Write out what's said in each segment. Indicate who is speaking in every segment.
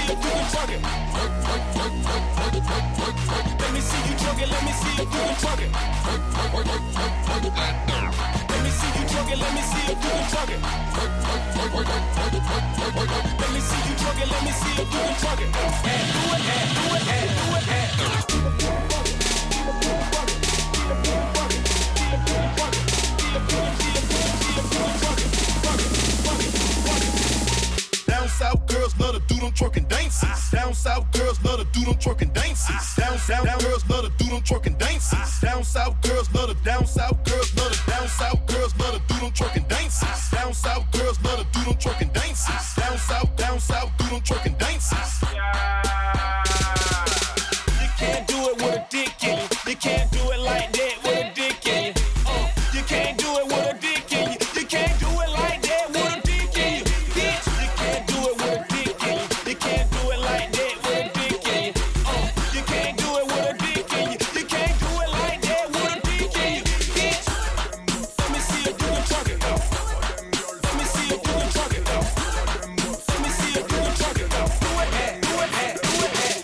Speaker 1: see if you can twerk it. Let me see you twerk it. Let me see if you can twerk it. Let me see you twerk it. Let me see if you can twerk it. Let me see you twerk it. Let me see if you can twerk it.
Speaker 2: Down south girls love to do them twerking dances. Down south girls love to do them twerking dances. Down girls love to do them twerking dances. Down south girls love to down south girls love to down south girls love to do them twerking dances. Down south girls love to do them twerking dances. Down south do them twerking dances.
Speaker 1: You can't do it with a dick in you. You can't do it like that with a dick in you. You can't do it with a dick in you. You can't do it like that with a dick in you. Bitch, you can't do it with a dick in you. You can't do it like that with a dick in you. You can't do it with a dick in you. You can't do it like that with a dick in you. Bitch, let me see if you can twerk it. Let me see if you can twerk it. Let me see if you can twerk it. Do it, do it, do it, do it.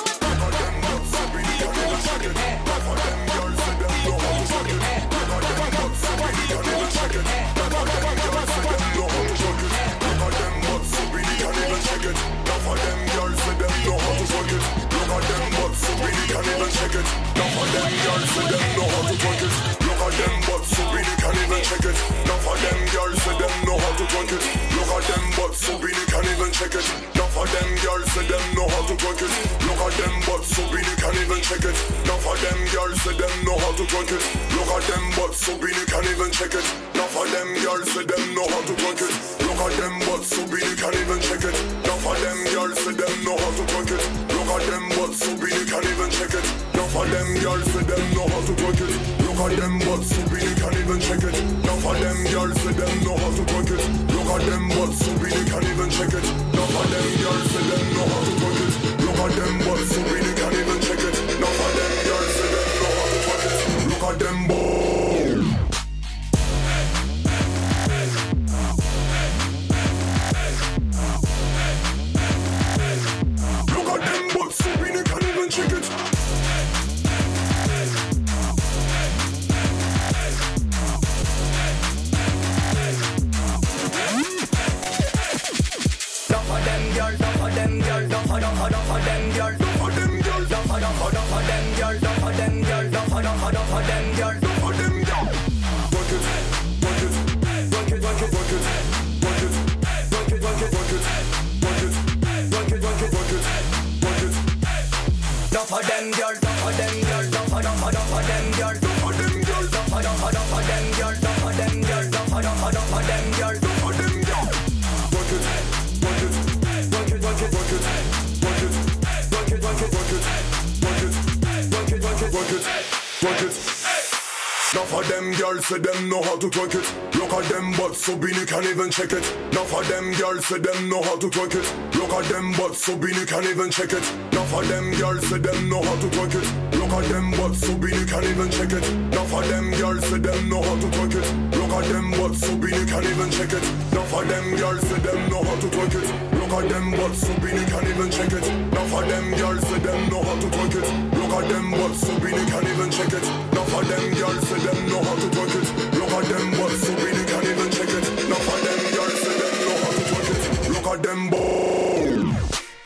Speaker 2: Enough of them girls say them know how to twerk it. Look at them butts so Beanie can't even check it. Enough of them girls say them know how to twerk it. Look at them butts so Beanie can't even check it. Enough of them girls say them know how to twerk it. Look at them butts so Beanie can't even check it. Enough of them girls say them know how to twerk it. Look at them butts so Beanie can't even check it. Enough of them girls say them know how to twerk it. Look at them butts so Beanie can't even check it. Enough of them girls say them know how to twerk it. Look at them butts so Beanie can't even check it. Enough of them girls say them know how to twerk it. Look at them butts so Beanie can't even check it. Enough of them girls say them know how to twerk it. Look at them butts.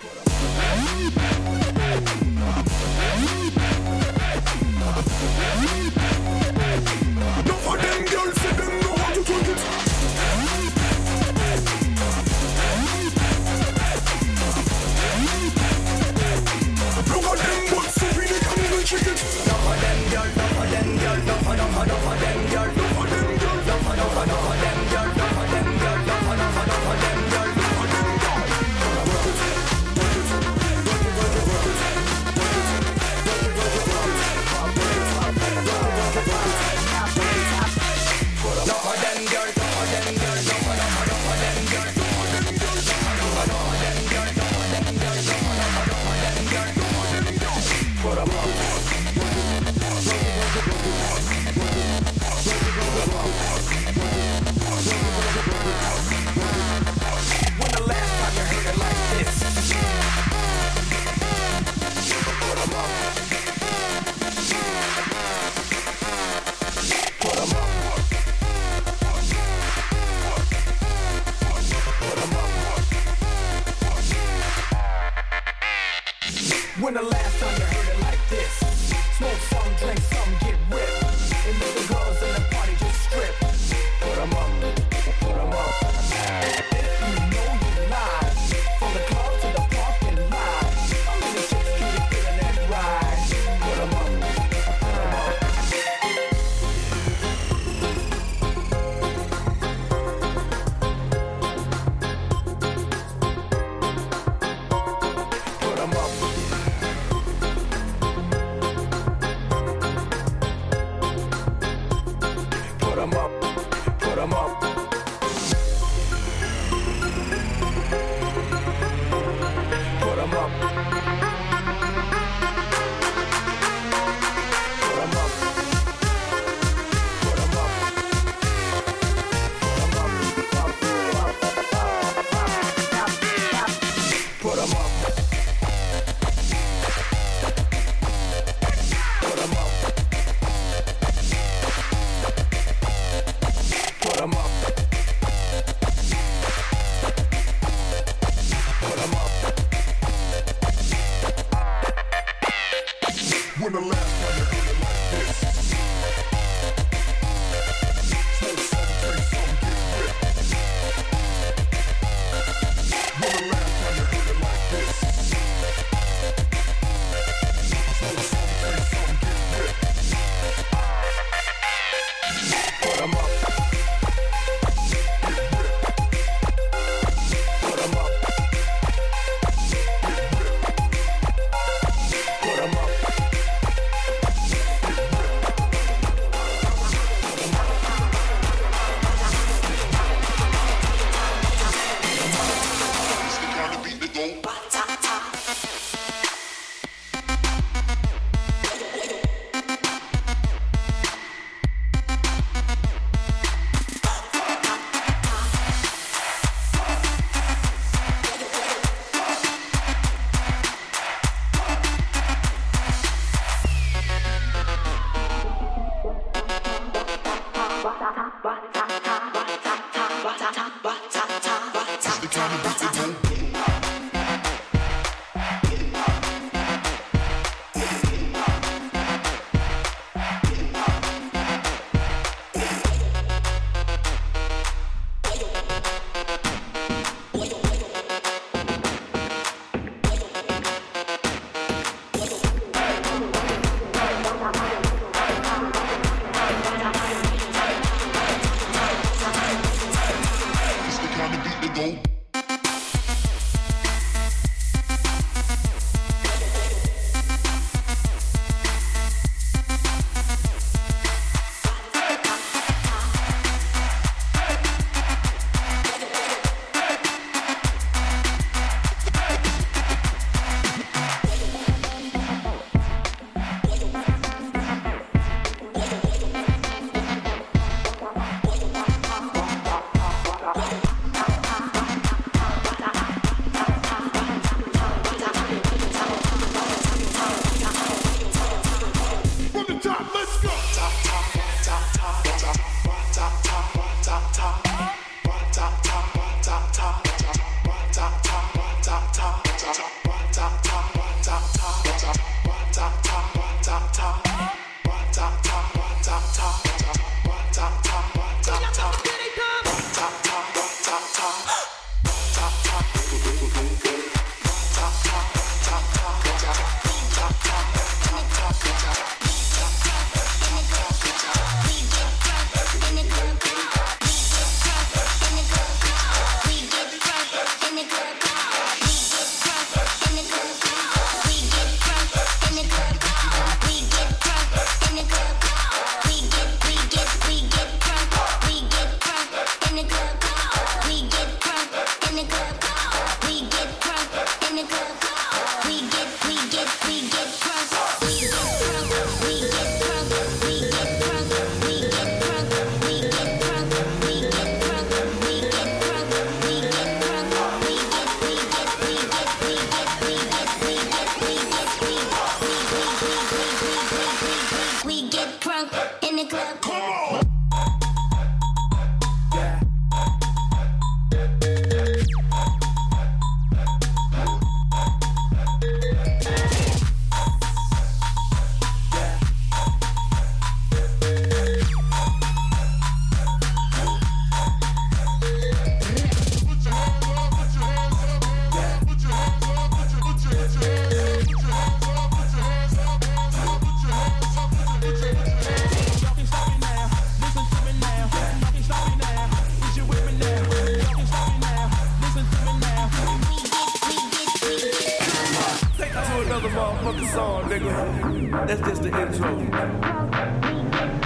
Speaker 2: Enough of them girls say them know how to twerk it. Look at them butts so Beanie can't even check it.
Speaker 1: Enough of them girls, enough of them girls, enough of them girls, enough of them girls, enough of them girls, enough of them girls, enough of them girls, enough of them girls, enough of them girls. When the last time you heard it like this? Smoke some, drink some, get ripped. And let the girls in the party just strip. Put 'em up, put 'em up. If you know you live, from the club to the parking lot, how many chicks can you fit in that ride? Put 'em up, put 'em up. Put 'em up. Put 'em up, put 'em up. Put 'em up. Put 'em up. Put 'em up. Put 'em up. Put 'em up. Put 'em up. Put 'em up. Put 'em up. When the last time you heard it like this? Smoke some, drink some, get ripped. When the last time you heard it like this? Smoke some, drink some, get ripped. Put 'em up. Put 'em up. Put 'em up.
Speaker 2: It's the kind of beat that go. It's the kind of beat that go. It's the kind of beat that go. From the top, let's go.
Speaker 1: another motherfucking song, nigga. That's just the intro.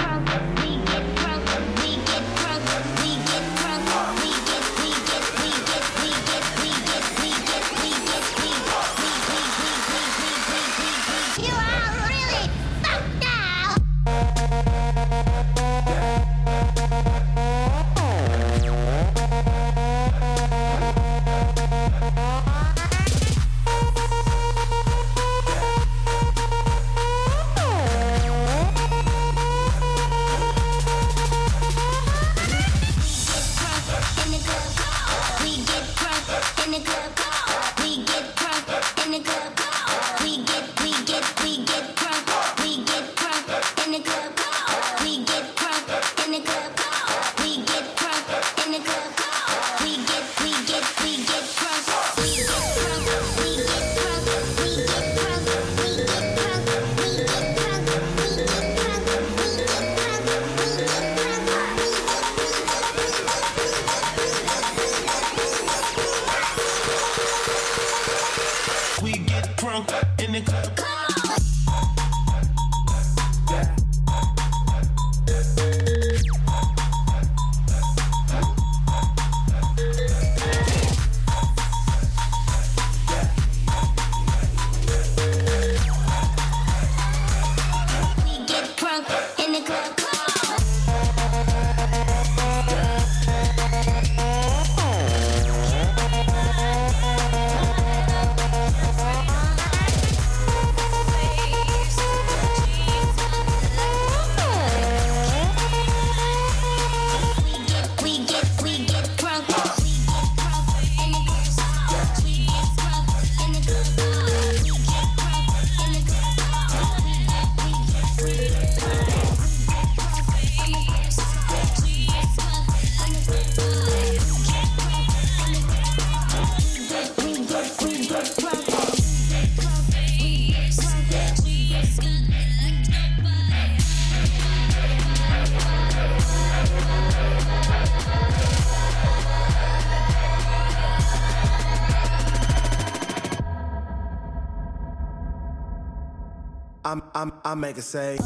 Speaker 3: I make it say.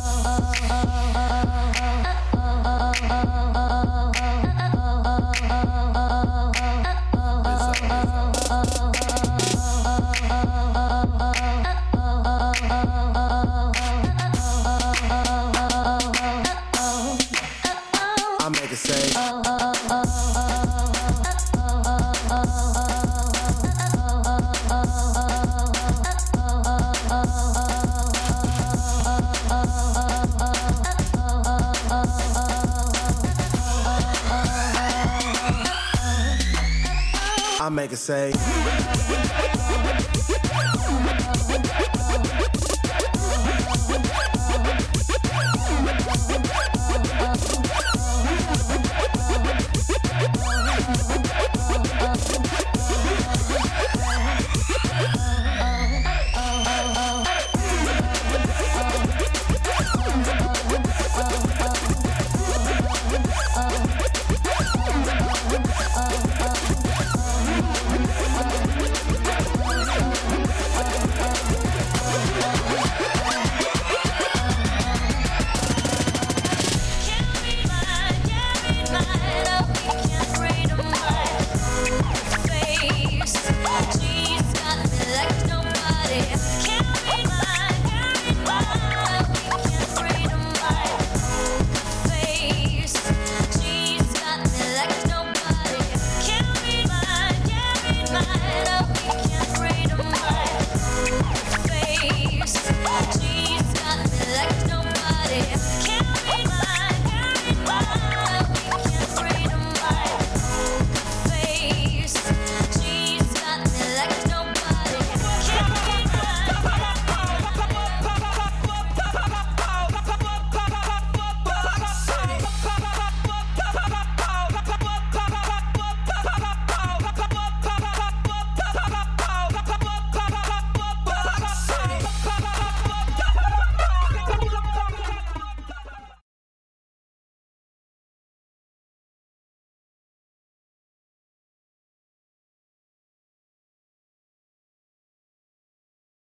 Speaker 3: I make it say. I make it say.